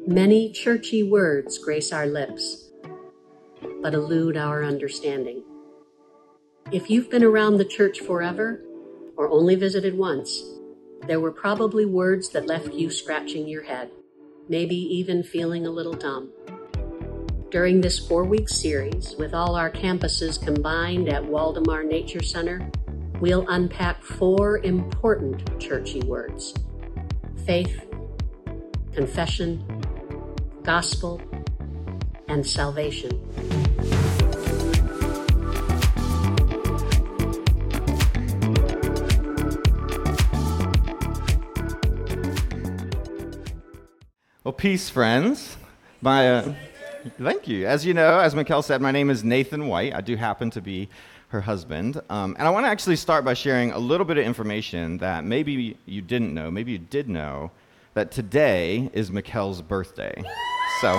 Many churchy words grace our lips, but elude our understanding. If you've been around the church forever, or only visited once, there were probably words that left you scratching your head, maybe even feeling a little dumb. During this 4-week series, with all our campuses combined at Waldemar Nature Center, we'll unpack 4 important churchy words: faith, confession, gospel, and salvation. Well, peace, friends. Thank you. As you know, as Mikkel said, my name is Nathan White. I do happen to be her husband. And I want to actually start by sharing a little bit of information that going you didn't know, maybe you did know, that today is Mikkel's birthday. So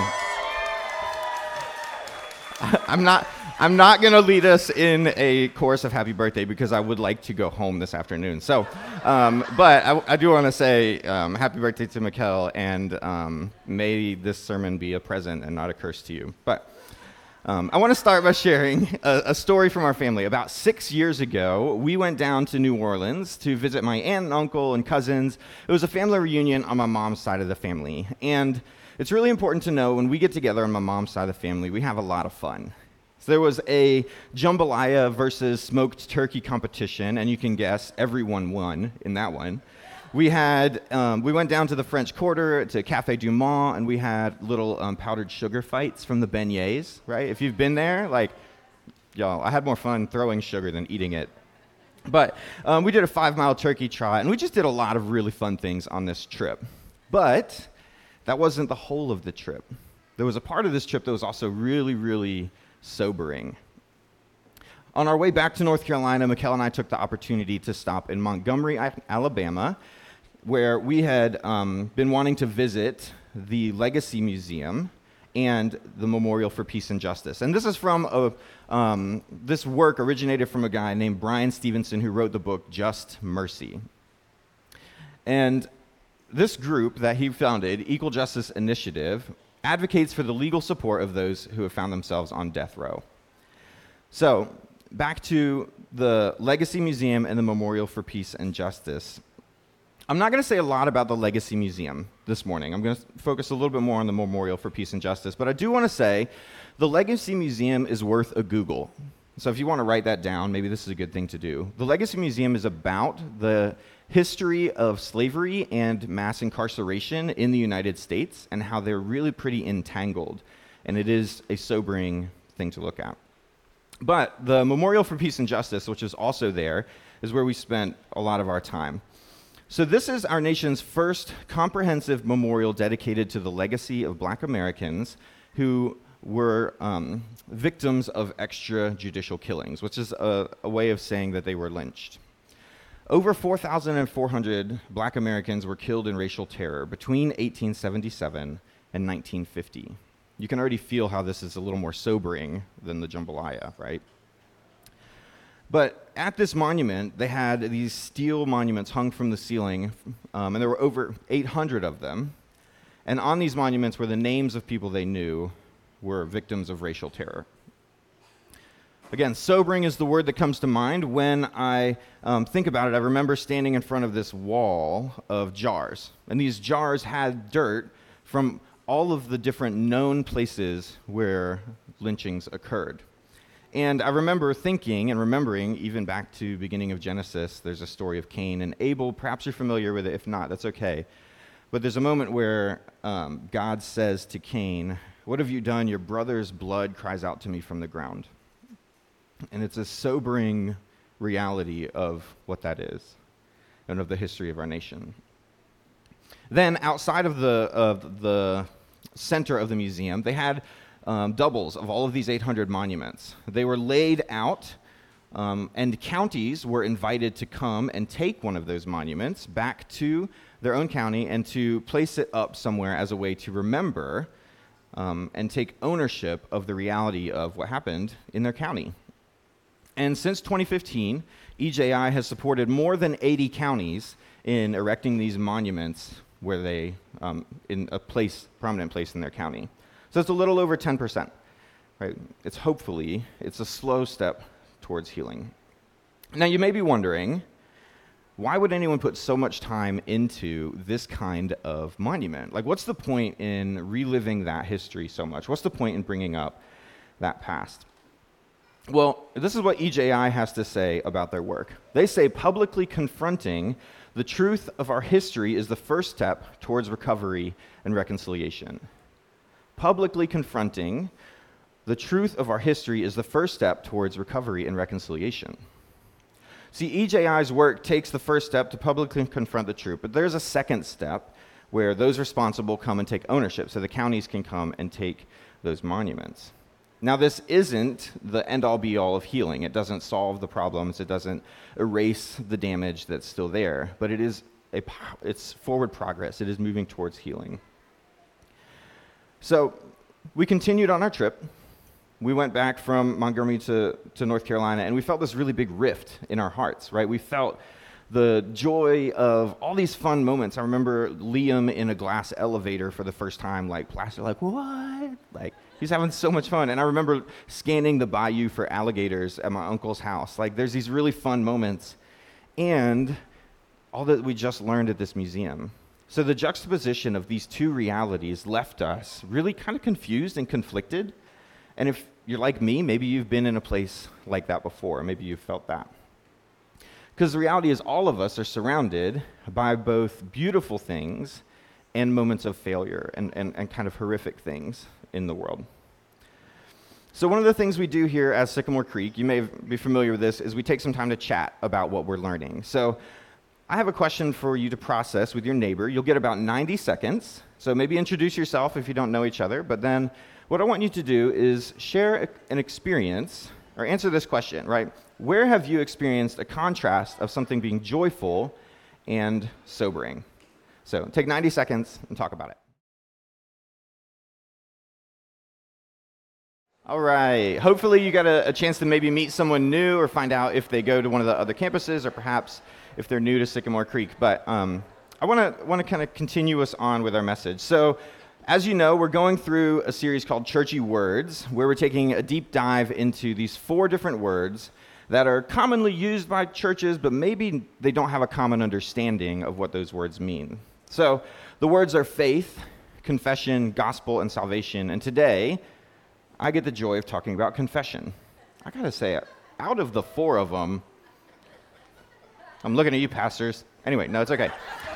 I'm not going to lead us in a chorus of happy birthday because I would like to go home this afternoon. So, but I do want to say happy birthday to Mikkel, and may this sermon be a present and not a curse to you. But I want to start by sharing a story from our family. About 6 years ago, we went down to New Orleans to visit my aunt and uncle and cousins. It was a family reunion on my mom's side of the family. And it's really important to know when we get together on my mom's side of the family, we have a lot of fun. So there was a jambalaya versus smoked turkey competition, and you can guess everyone won in that one. We went down to the French Quarter, to Café du Mont, and we had little powdered sugar fights from the beignets, right? If you've been there, y'all, I had more fun throwing sugar than eating it. But we did a 5-mile turkey trot, and we just did a lot of really fun things on this trip. But that wasn't the whole of the trip. There was a part of this trip that was also really, really sobering. On our way back to North Carolina, Mikkel and I took the opportunity to stop in Montgomery, Alabama, where we had been wanting to visit the Legacy Museum and the Memorial for Peace and Justice. And this is from this work originated from a guy named Brian Stevenson, who wrote the book Just Mercy. And this group that he founded, Equal Justice Initiative, advocates for the legal support of those who have found themselves on death row. So, back to the Legacy Museum and the Memorial for Peace and Justice. I'm not going to say a lot about the Legacy Museum this morning. I'm going to focus a little bit more on the Memorial for Peace and Justice, but I do want to say the Legacy Museum is worth a Google. So if you want to write that down, maybe this is a good thing to do. The Legacy Museum is about the history of slavery and mass incarceration in the United States and how they're really pretty entangled. And it is a sobering thing to look at. But the Memorial for Peace and Justice, which is also there, is where we spent a lot of our time. So this is our nation's first comprehensive memorial dedicated to the legacy of Black Americans who were victims of extrajudicial killings, which is a way of saying that they were lynched. Over 4,400 Black Americans were killed in racial terror between 1877 and 1950. You can already feel how this is a little more sobering than the jambalaya, right? But at this monument, they had these steel monuments hung from the ceiling, and there were over 800 of them. And on these monuments were the names of people they knew were victims of racial terror. Again, sobering is the word that comes to mind when I think about it. I remember standing in front of this wall of jars, and these jars had dirt from all of the different known places where lynchings occurred. And I remember thinking and remembering, even back to beginning of Genesis, there's a story of Cain and Abel. Perhaps you're familiar with it. If not, that's okay. But there's a moment where God says to Cain, "What have you done? Your brother's blood cries out to me from the ground." And it's a sobering reality of what that is and of the history of our nation. Then outside of the center of the museum, they had doubles of all of these 800 monuments. They were laid out, and counties were invited to come and take one of those monuments back to their own county and to place it up somewhere as a way to remember and take ownership of the reality of what happened in their county. And since 2015, EJI has supported more than 80 counties in erecting these monuments where they, in a prominent place in their county. So it's a little over 10%, right? It's a slow step towards healing. Now you may be wondering, why would anyone put so much time into this kind of monument? Like, what's the point in reliving that history so much? What's the point in bringing up that past? Well, this is what EJI has to say about their work. They say publicly confronting the truth of our history is the first step towards recovery and reconciliation. Publicly confronting the truth of our history is the first step towards recovery and reconciliation. See, EJI's work takes the first step to publicly confront the truth, but there's a second step where those responsible come and take ownership, so the counties can come and take those monuments. Now, this isn't the end-all be-all of healing. It doesn't solve the problems. It doesn't erase the damage that's still there, but it's forward progress. It is moving towards healing. So we continued on our trip. We went back from Montgomery to North Carolina, and we felt this really big rift in our hearts, right? We felt the joy of all these fun moments. I remember Liam in a glass elevator for the first time, like, plastered, like, what? Like, he's having so much fun. And I remember scanning the bayou for alligators at my uncle's house. Like, there's these really fun moments. And all that we just learned at this museum. So the juxtaposition of these two realities left us really kind of confused and conflicted. And if you're like me, maybe you've been in a place like that before. Maybe you've felt that. Because the reality is all of us are surrounded by both beautiful things and moments of failure and kind of horrific things in the world. So one of the things we do here at Sycamore Creek, you may be familiar with this, is we take some time to chat about what we're learning. So I have a question for you to process with your neighbor. You'll get about 90 seconds. So maybe introduce yourself if you don't know each other, but then what I want you to do is share an experience, or answer this question, right? Where have you experienced a contrast of something being joyful and sobering? So take 90 seconds and talk about it. All right. Hopefully you got a chance to maybe meet someone new or find out if they go to one of the other campuses or perhaps if they're new to Sycamore Creek. But I want to kind of continue us on with our message. So as you know, we're going through a series called Churchy Words, where we're taking a deep dive into these 4 different words that are commonly used by churches, but maybe they don't have a common understanding of what those words mean. So the words are faith, confession, gospel, and salvation. And today, I get the joy of talking about confession. I gotta say, out of the 4 of them, I'm looking at you, pastors. Anyway, no, it's okay.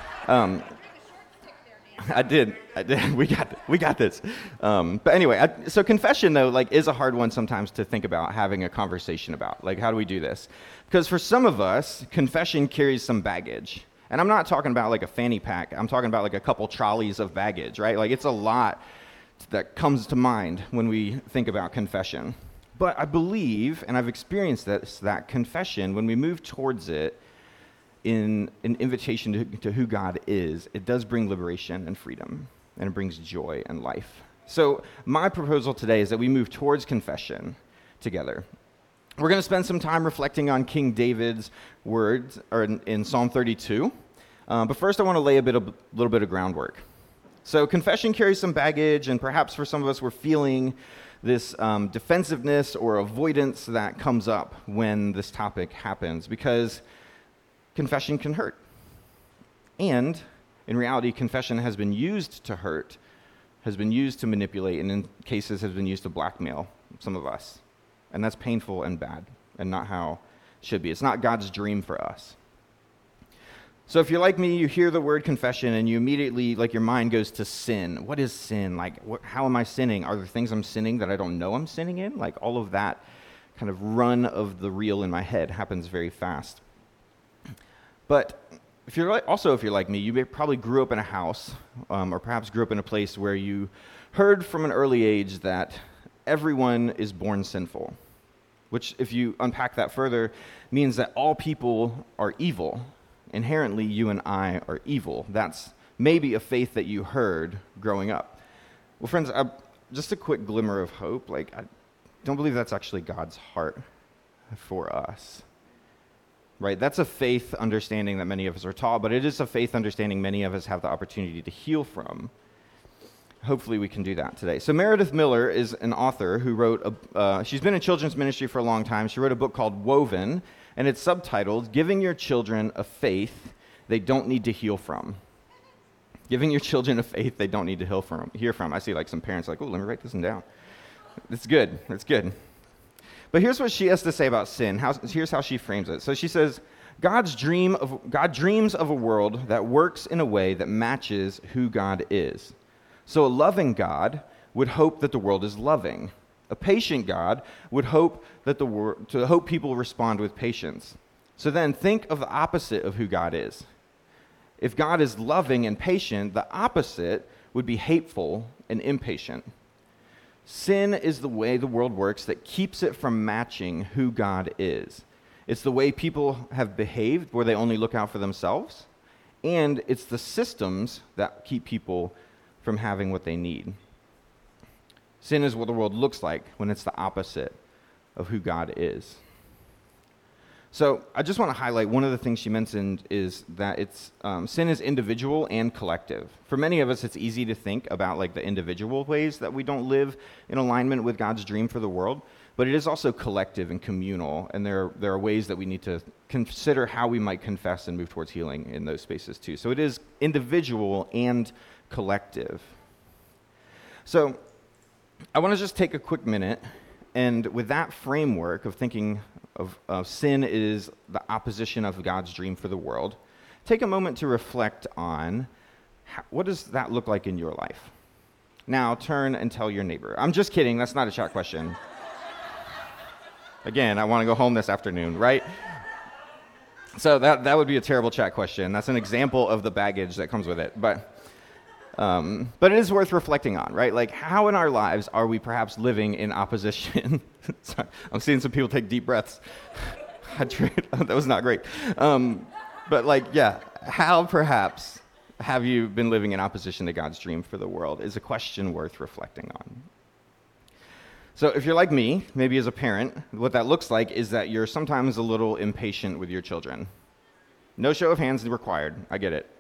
I did. We got this. But anyway, so confession, though, like, is a hard one sometimes to think about having a conversation about. Like, how do we do this? Because for some of us, confession carries some baggage. And I'm not talking about like a fanny pack. I'm talking about like a couple trolleys of baggage, right? Like, it's a lot that comes to mind when we think about confession. But I believe, and I've experienced this, that confession, when we move towards it, in an invitation to who God is, it does bring liberation and freedom, and it brings joy and life. So my proposal today is that we move towards confession together. We're going to spend some time reflecting on King David's words in Psalm 32. But first I want to lay a little bit of groundwork. So confession carries some baggage, and perhaps for some of us we're feeling this defensiveness or avoidance that comes up when this topic happens, because confession can hurt. And in reality, confession has been used to hurt, has been used to manipulate, and in cases has been used to blackmail some of us. And that's painful and bad, and not how it should be. It's not God's dream for us. So if you're like me, you hear the word confession, and you immediately, like, your mind goes to sin. What is sin? Like, how am I sinning? Are there things I'm sinning that I don't know I'm sinning in? Like, all of that kind of run of the reel in my head happens very fast. But if you're like me, you probably grew up in a house, or perhaps grew up in a place where you heard from an early age that everyone is born sinful, which, if you unpack that further, means that all people are evil. Inherently, you and I are evil. That's maybe a faith that you heard growing up. Well, friends, just a quick glimmer of hope. Like, I don't believe that's actually God's heart for us. right? That's a faith understanding that many of us are taught, but it is a faith understanding many of us have the opportunity to heal from. Hopefully we can do that today. So Meredith Miller is an author who wrote, she's been in children's ministry for a long time. She wrote a book called Woven, and it's subtitled, Giving Your Children a Faith They Don't Need to Heal From. Giving your children a faith they don't need to hear from. I see like some parents like, oh, let me write this one down. It's good. It's good. But here's what she has to say about sin. Here's how she frames it. So she says, God dreams of a world that works in a way that matches who God is. So a loving God would hope that the world is loving. A patient God would hope that people respond with patience. So then think of the opposite of who God is. If God is loving and patient, the opposite would be hateful and impatient. Sin is the way the world works that keeps it from matching who God is. It's the way people have behaved where they only look out for themselves, and it's the systems that keep people from having what they need. Sin is what the world looks like when it's the opposite of who God is. So I just want to highlight one of the things she mentioned is that sin is individual and collective. For many of us, it's easy to think about like the individual ways that we don't live in alignment with God's dream for the world, but it is also collective and communal, and there are ways that we need to consider how we might confess and move towards healing in those spaces too. So it is individual and collective. So I want to just take a quick minute, and with that framework of thinking of sin is the opposition of God's dream for the world, take a moment to reflect on what does that look like in your life. Now turn and tell your neighbor. I'm just kidding, that's not a chat question. Again, I want to go home this afternoon, right? So that would be a terrible chat question. That's an example of the baggage that comes with it. But it is worth reflecting on, right? Like, how in our lives are we perhaps living in opposition? Sorry, I'm seeing some people take deep breaths. That was not great. But like, yeah, how perhaps have you been living in opposition to God's dream for the world is a question worth reflecting on. So if you're like me, maybe as a parent, what that looks like is that you're sometimes a little impatient with your children. No show of hands required, I get it.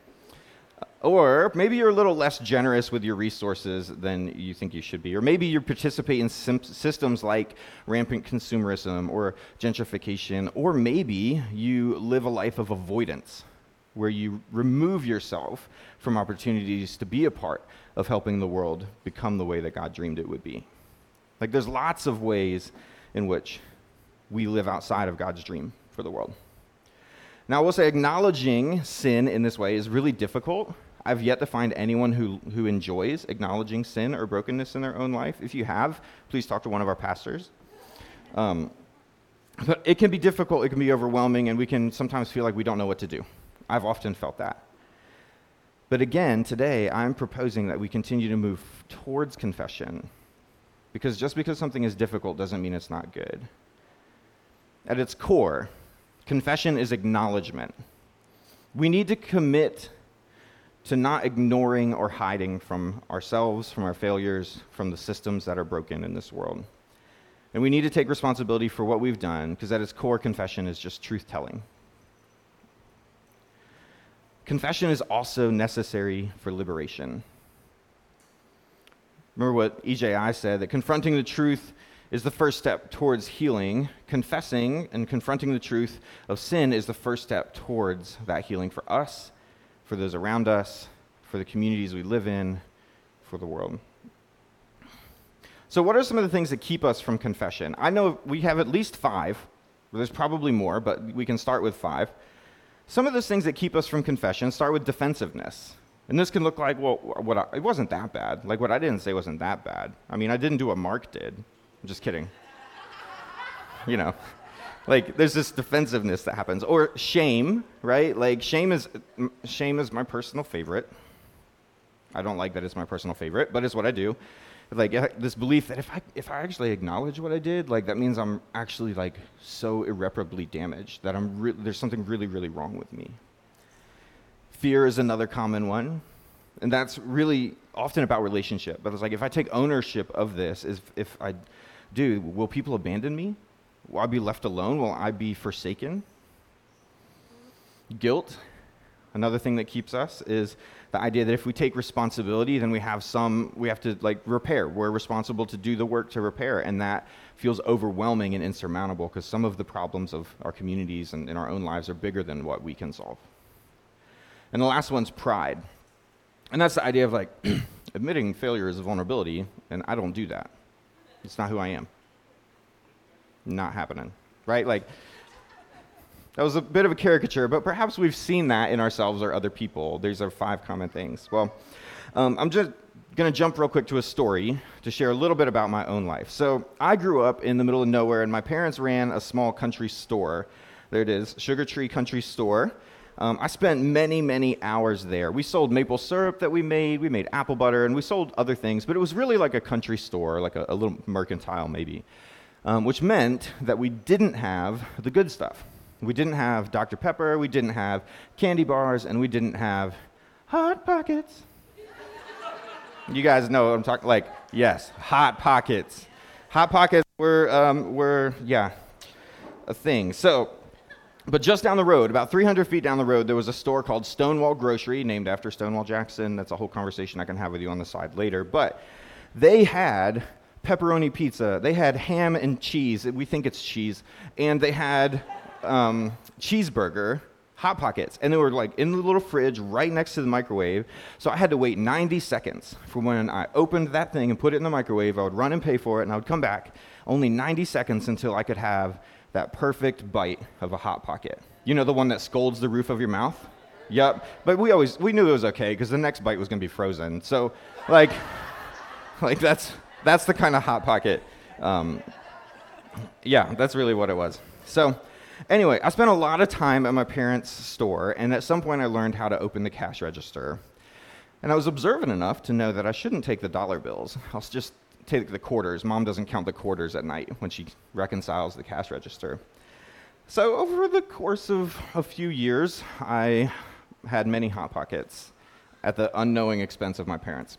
Or maybe you're a little less generous with your resources than you think you should be. Or maybe you participate in systems like rampant consumerism or gentrification. Or maybe you live a life of avoidance, where you remove yourself from opportunities to be a part of helping the world become the way that God dreamed it would be. Like, there's lots of ways in which we live outside of God's dream for the world. Now, I will say acknowledging sin in this way is really difficult. I've yet to find anyone who enjoys acknowledging sin or brokenness in their own life. If you have, please talk to one of our pastors. But it can be difficult, it can be overwhelming, and we can sometimes feel like we don't know what to do. I've often felt that. But again, today, I'm proposing that we continue to move towards confession, because just because something is difficult doesn't mean it's not good. At its core, confession is acknowledgement. We need to commit to not ignoring or hiding from ourselves, from our failures, from the systems that are broken in this world. And we need to take responsibility for what we've done, because at its core, confession is just truth-telling. Confession is also necessary for liberation. Remember what EJI said, that confronting the truth is the first step towards healing. Confessing and confronting the truth of sin is the first step towards that healing for us, for those around us, for the communities we live in, for the world. So what are some of the things that keep us from confession? I know we have at least 5. There's probably more, but we can start with 5. Some of those things that keep us from confession start with defensiveness. And this can look like, well, it wasn't that bad. Like, what I didn't say wasn't that bad. I mean, I didn't do what Mark did. I'm just kidding. You know, like, there's this defensiveness that happens. Or shame, right? Like, shame is my personal favorite. I don't like that it's my personal favorite, but it's what I do. Like, this belief that if I actually acknowledge what I did, like, that means I'm actually, like, so irreparably damaged that there's something really, really wrong with me. Fear is another common one, and that's really often about relationship. But it's like, if I take ownership of this, if I do, will people abandon me? Will I be left alone? Will I be forsaken? Guilt, another thing that keeps us, is the idea that if we take responsibility, then we have to repair. We're responsible to do the work to repair, and that feels overwhelming and insurmountable because some of the problems of our communities and in our own lives are bigger than what we can solve. And the last one's pride. And that's the idea of admitting failure is a vulnerability, and I don't do that. It's not who I am. Not happening, right? That was a bit of a caricature, but perhaps we've seen that in ourselves or other people. These are 5 common things. Well, I'm just going to jump real quick to a story to share a little bit about my own life. So I grew up in the middle of nowhere, and my parents ran a small country store. There it is, Sugar Tree Country Store. I spent many, many hours there. We sold maple syrup that we made apple butter, and we sold other things, but it was really like a country store, like a little mercantile maybe, which meant that we didn't have the good stuff. We didn't have Dr. Pepper, we didn't have candy bars, and we didn't have Hot Pockets. You guys know what I'm talking, yes, Hot Pockets. Hot Pockets were a thing. But just down the road, about 300 feet down the road, there was a store called Stonewall Grocery, named after Stonewall Jackson. That's a whole conversation I can have with you on the side later. But they had pepperoni pizza. They had ham and cheese. We think it's cheese. And they had cheeseburger, Hot Pockets. And they were in the little fridge right next to the microwave. So I had to wait 90 seconds for when I opened that thing and put it in the microwave. I would run and pay for it, and I would come back. Only 90 seconds until I could have that perfect bite of a Hot Pocket. You know, the one that scalds the roof of your mouth? Yep. But we knew it was okay because the next bite was going to be frozen. So, that's the kind of Hot Pocket. That's really what it was. So, anyway, I spent a lot of time at my parents' store, and at some point I learned how to open the cash register. And I was observant enough to know that I shouldn't take the dollar bills. I'll just take the quarters. Mom doesn't count the quarters at night when she reconciles the cash register. So over the course of a few years, I had many Hot Pockets at the unknowing expense of my parents.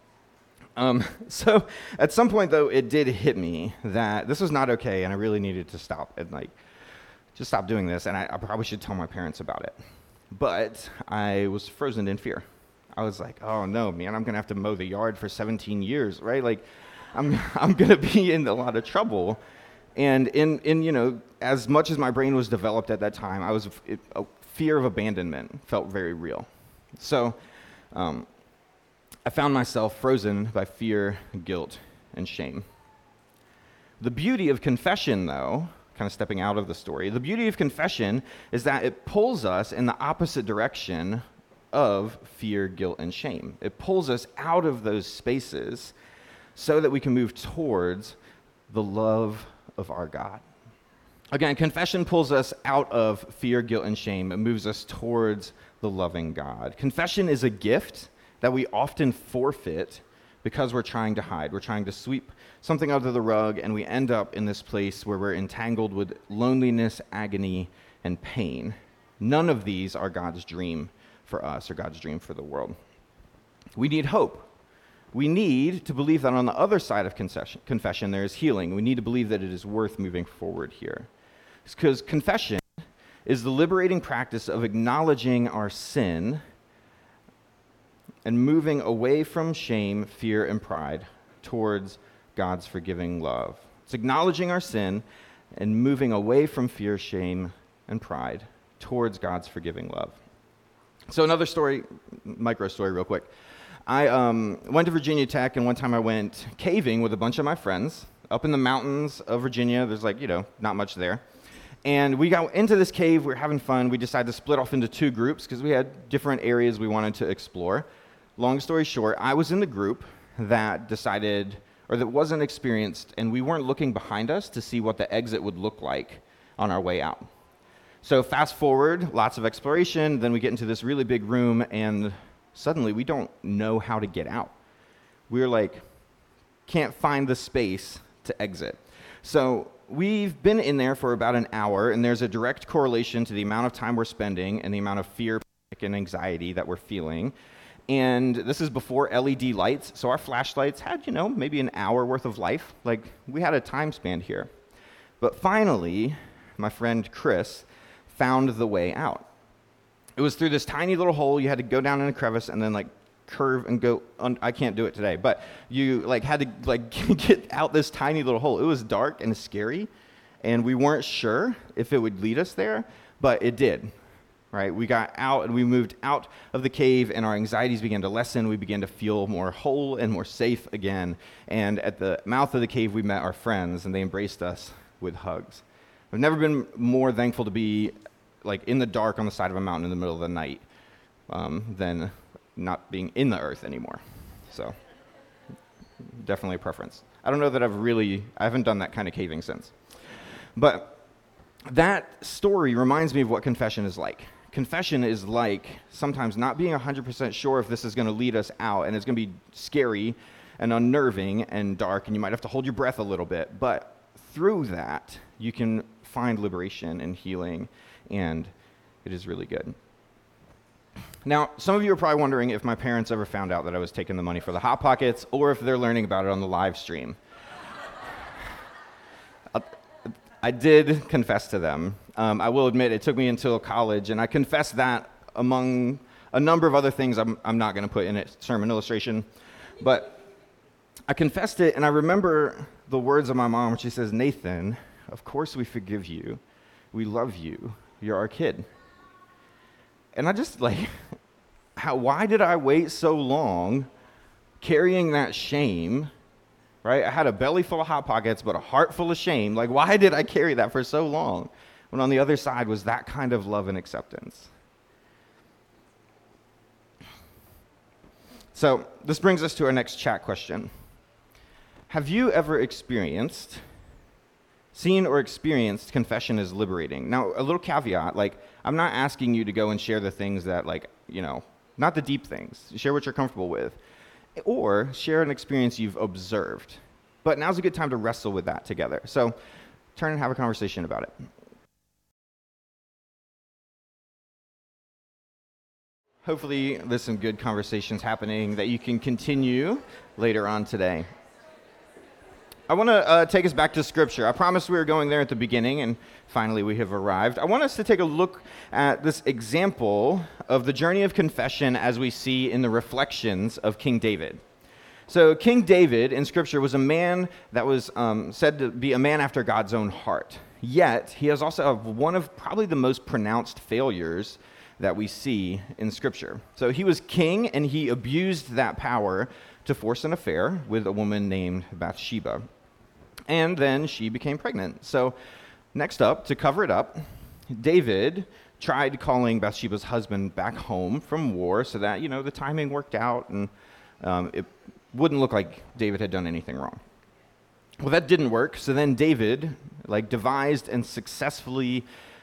So at some point, though, it did hit me that this was not okay, and I really needed to stop and just stop doing this, and I probably should tell my parents about it. But I was frozen in fear. I was like, oh no, man, I'm gonna have to mow the yard for 17 years, right? I'm gonna be in a lot of trouble. And in as much as my brain was developed at that time, a fear of abandonment felt very real. So I found myself frozen by fear, guilt, and shame. The beauty of confession, though, kind of stepping out of the story, the beauty of confession is that it pulls us in the opposite direction of fear, guilt, and shame. It pulls us out of those spaces so that we can move towards the love of our God. Again, confession pulls us out of fear, guilt, and shame. It moves us towards the loving God. Confession is a gift that we often forfeit because we're trying to hide. We're trying to sweep something under the rug, and we end up in this place where we're entangled with loneliness, agony, and pain. None of these are God's dream for us or God's dream for the world. We need hope. We need to believe that on the other side of confession there is healing. We need to believe that it is worth moving forward here. Because confession is the liberating practice of acknowledging our sin and moving away from shame, fear, and pride towards God's forgiving love. It's acknowledging our sin and moving away from fear, shame, and pride towards God's forgiving love. So another story, micro story real quick. I went to Virginia Tech, and one time I went caving with a bunch of my friends up in the mountains of Virginia. There's not much there. And we got into this cave. We were having fun. We decided to split off into 2 groups because we had different areas we wanted to explore. Long story short, I was in the group that decided, or that wasn't experienced, and we weren't looking behind us to see what the exit would look like on our way out. So fast forward, lots of exploration, then we get into this really big room, and suddenly we don't know how to get out. We're can't find the space to exit. So we've been in there for about an hour, and there's a direct correlation to the amount of time we're spending and the amount of fear, panic, and anxiety that we're feeling. And this is before LED lights, so our flashlights had, maybe an hour worth of life. We had a time span here. But finally, my friend Chris found the way out. It was through this tiny little hole. You had to go down in a crevice and then like curve and go. I can't do it today, but you like had to like get out this tiny little hole. It was dark and scary, and we weren't sure if it would lead us there, but it did. Right? We got out and we moved out of the cave, and our anxieties began to lessen. We began to feel more whole and more safe again. And at the mouth of the cave, we met our friends, and they embraced us with hugs. I've never been more thankful to be like in the dark on the side of a mountain in the middle of the night than not being in the earth anymore. So definitely a preference. I don't know that I haven't done that kind of caving since. But that story reminds me of what confession is like. Confession is like sometimes not being 100% sure if this is going to lead us out, and it's going to be scary and unnerving and dark, and you might have to hold your breath a little bit. But through that, you can find liberation and healing, and it is really good. Now, some of you are probably wondering if my parents ever found out that I was taking the money for the Hot Pockets, or if they're learning about it on the live stream. I did confess to them. I will admit it took me until college, and I confessed that among a number of other things I'm not going to put in a sermon illustration. But I confessed it, and I remember the words of my mom when she says, "Nathan, of course we forgive you. We love you. You're our kid." And I just why did I wait so long carrying that shame? Right? I had a belly full of Hot Pockets, but a heart full of shame. Like, why did I carry that for so long? When on the other side was that kind of love and acceptance. So this brings us to our next chat question. Have you ever seen or experienced confession as liberating? Now, a little caveat, I'm not asking you to go and share the things that, not the deep things. Share what you're comfortable with. Or share an experience you've observed. But now's a good time to wrestle with that together. So turn and have a conversation about it. Hopefully there's some good conversations happening that you can continue later on today. I want to take us back to Scripture. I promised we were going there at the beginning, and finally we have arrived. I want us to take a look at this example of the journey of confession as we see in the reflections of King David. So King David in Scripture was a man that was said to be a man after God's own heart. Yet, he has also one of probably the most pronounced failures that we see in Scripture. So he was king, and he abused that power to force an affair with a woman named Bathsheba. And then she became pregnant. So next up, to cover it up, David tried calling Bathsheba's husband back home from war so that, the timing worked out and it wouldn't look like David had done anything wrong. Well, that didn't work. So then David, devised and successfully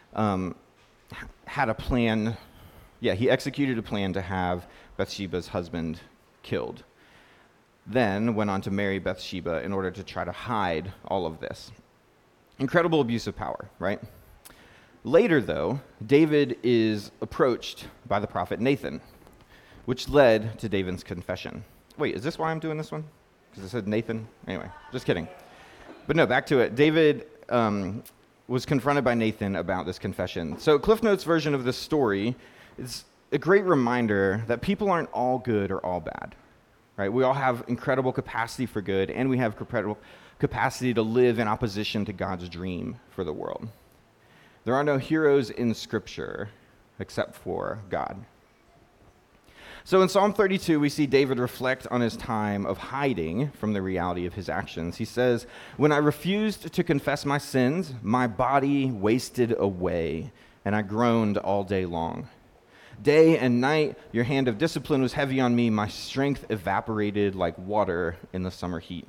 had a plan. Yeah, he executed a plan to have Bathsheba's husband killed. Then went on to marry Bathsheba in order to try to hide all of this. Incredible abuse of power, right? Later, though, David is approached by the prophet Nathan, which led to David's confession. Wait, is this why I'm doing this one? Because it said Nathan? Anyway, just kidding. But no, back to it. David was confronted by Nathan about this confession. So CliffsNotes version of this story is a great reminder that people aren't all good or all bad. Right? We all have incredible capacity for good, and we have incredible capacity to live in opposition to God's dream for the world. There are no heroes in Scripture except for God. So in Psalm 32, we see David reflect on his time of hiding from the reality of his actions. He says, "When I refused to confess my sins, my body wasted away, and I groaned all day long. Day and night, your hand of discipline was heavy on me. My strength evaporated like water in the summer heat."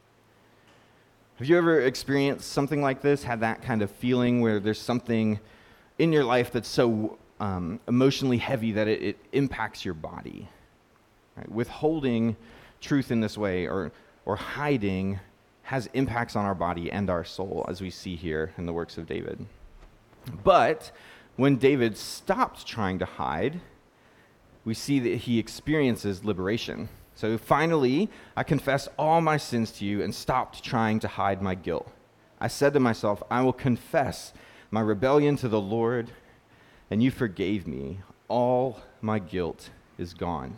Have you ever experienced something like this? Had that kind of feeling where there's something in your life that's so emotionally heavy that it impacts your body? Right? Withholding truth in this way or hiding has impacts on our body and our soul, as we see here in the works of David. But when David stopped trying to hide, we see that he experiences liberation. So finally, I confessed all my sins to you and stopped trying to hide my guilt. I said to myself, I will confess my rebellion to the Lord, and you forgave me. all my guilt is gone.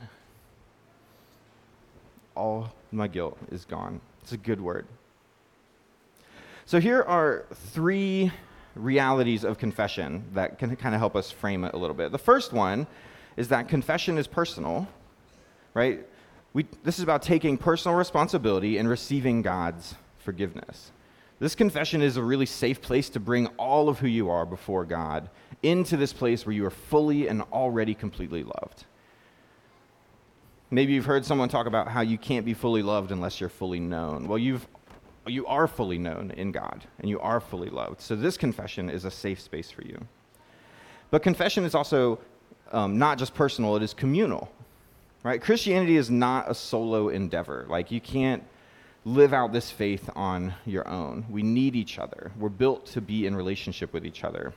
All my guilt is gone. It's a good word. So here are three realities of confession that can kind of help us frame it a little bit. The first one is that confession is personal, right? This is about taking personal responsibility and receiving God's forgiveness. This confession is a really safe place to bring all of who you are before God into this place where you are fully and already completely loved. Maybe you've heard someone talk about how you can't be fully loved unless you're fully known. Well, you are fully known in God, and you are fully loved. So this confession is a safe space for you. But confession is also not just personal, it is communal, right? Christianity is not a solo endeavor. Like, you can't live out this faith on your own. We need each other. We're built to be in relationship with each other.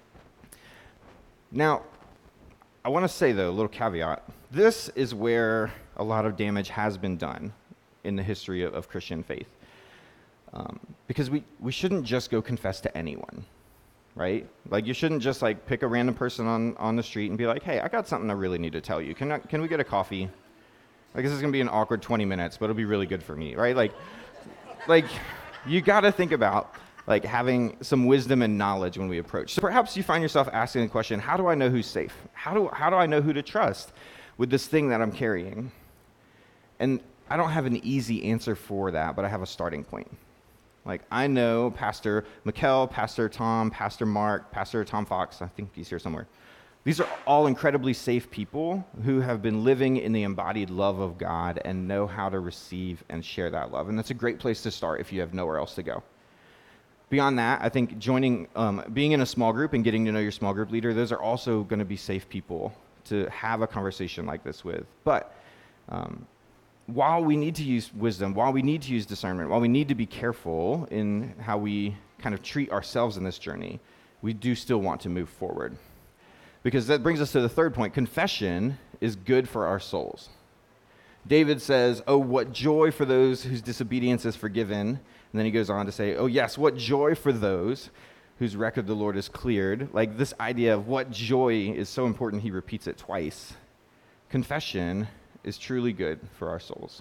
Now, I want to say, though, a little caveat. This is where a lot of damage has been done in the history of Christian faith. Because we shouldn't just go confess to anyone, right? Like, you shouldn't just pick a random person on the street and be like, hey, I got something I really need to tell you. Can we get a coffee? This is going to be an awkward 20 minutes, but it'll be really good for me, right? Like you got to think about having some wisdom and knowledge when we approach. So perhaps you find yourself asking the question, how do I know who's safe? How do I know who to trust with this thing that I'm carrying? And I don't have an easy answer for that, but I have a starting point. I know Pastor Mikkel, Pastor Tom, Pastor Mark, Pastor Tom Fox, I think he's here somewhere. These are all incredibly safe people who have been living in the embodied love of God and know how to receive and share that love. And that's a great place to start if you have nowhere else to go. Beyond that, I think being in a small group and getting to know your small group leader, those are also going to be safe people to have a conversation like this with. But while we need to use wisdom, while we need to use discernment, while we need to be careful in how we kind of treat ourselves in this journey, we do still want to move forward. Because that brings us to the third point. Confession is good for our souls. David says, oh, what joy for those whose disobedience is forgiven. And then he goes on to say, oh, yes, what joy for those whose record of the Lord is cleared. This idea of what joy is so important, he repeats it twice. Confession is truly good for our souls.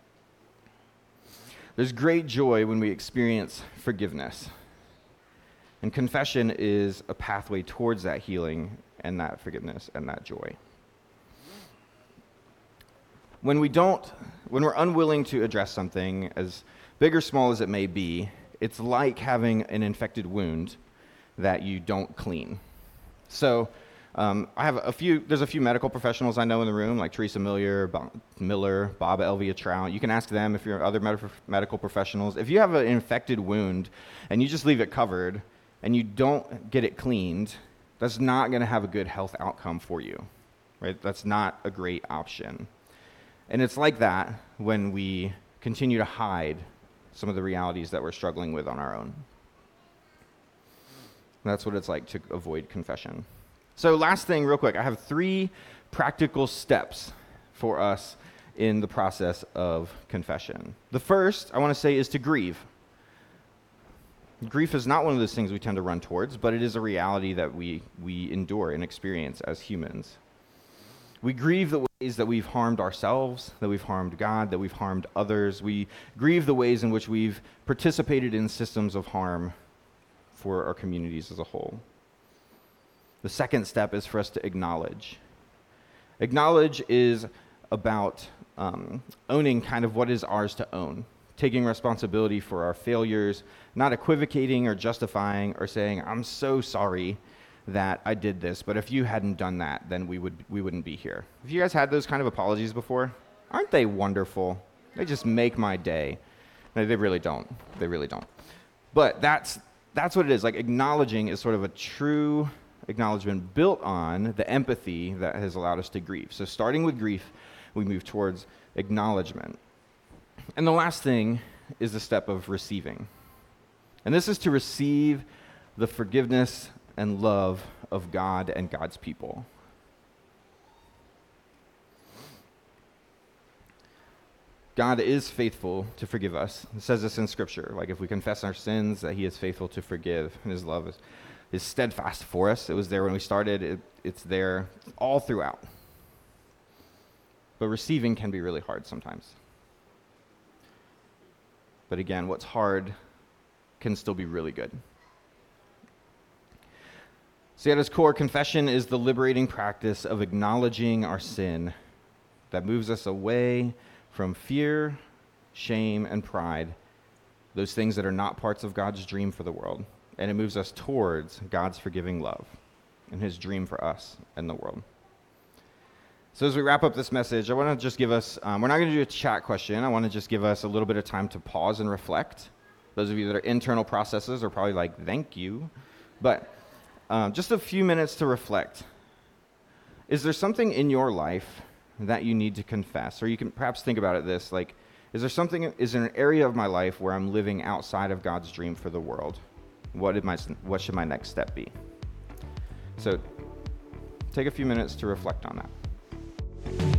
There's great joy when we experience forgiveness. And confession is a pathway towards that healing and that forgiveness and that joy. When we're unwilling to address something, as big or small as it may be, it's like having an infected wound that you don't clean. So there's a few medical professionals I know in the room, like Teresa Miller, Bob Elvia Trout. You can ask them if you're other medical professionals. If you have an infected wound and you just leave it covered and you don't get it cleaned, that's not going to have a good health outcome for you, right? That's not a great option. And it's like that when we continue to hide some of the realities that we're struggling with on our own. That's what it's like to avoid confession. So last thing, real quick, I have 3 practical steps for us in the process of confession. The first, I want to say, is to grieve. Grief is not one of those things we tend to run towards, but it is a reality that we endure and experience as humans. We grieve the ways that we've harmed ourselves, that we've harmed God, that we've harmed others. We grieve the ways in which we've participated in systems of harm for our communities as a whole. The second step is for us to acknowledge. Acknowledge is about owning kind of what is ours to own, taking responsibility for our failures, not equivocating or justifying or saying, I'm so sorry that I did this, but if you hadn't done that, then we wouldn't be here. Have you guys had those kind of apologies before? Aren't they wonderful? They just make my day. No, they really don't. They really don't. But that's what it is. Acknowledging is sort of a true acknowledgement built on the empathy that has allowed us to grieve. So starting with grief, we move towards acknowledgement. And the last thing is the step of receiving. And this is to receive the forgiveness and love of God and God's people. God is faithful to forgive us. It says this in Scripture. If we confess our sins, that he is faithful to forgive, and his love is is steadfast for us. It was there when we started. It's there all throughout. But receiving can be really hard sometimes. But again, what's hard can still be really good. So at its core, confession is the liberating practice of acknowledging our sin that moves us away from fear, shame, and pride, those things that are not parts of God's dream for the world. And it moves us towards God's forgiving love and his dream for us and the world. So as we wrap up this message, I want to just give us, we're not going to do a chat question. I want to just give us a little bit of time to pause and reflect. Those of you that are internal processes are probably like, thank you. But just a few minutes to reflect. Is there something in your life that you need to confess? Or you can perhaps think about it this, like, is there an area of my life where I'm living outside of God's dream for the world? What should my next step be? So take a few minutes to reflect on that.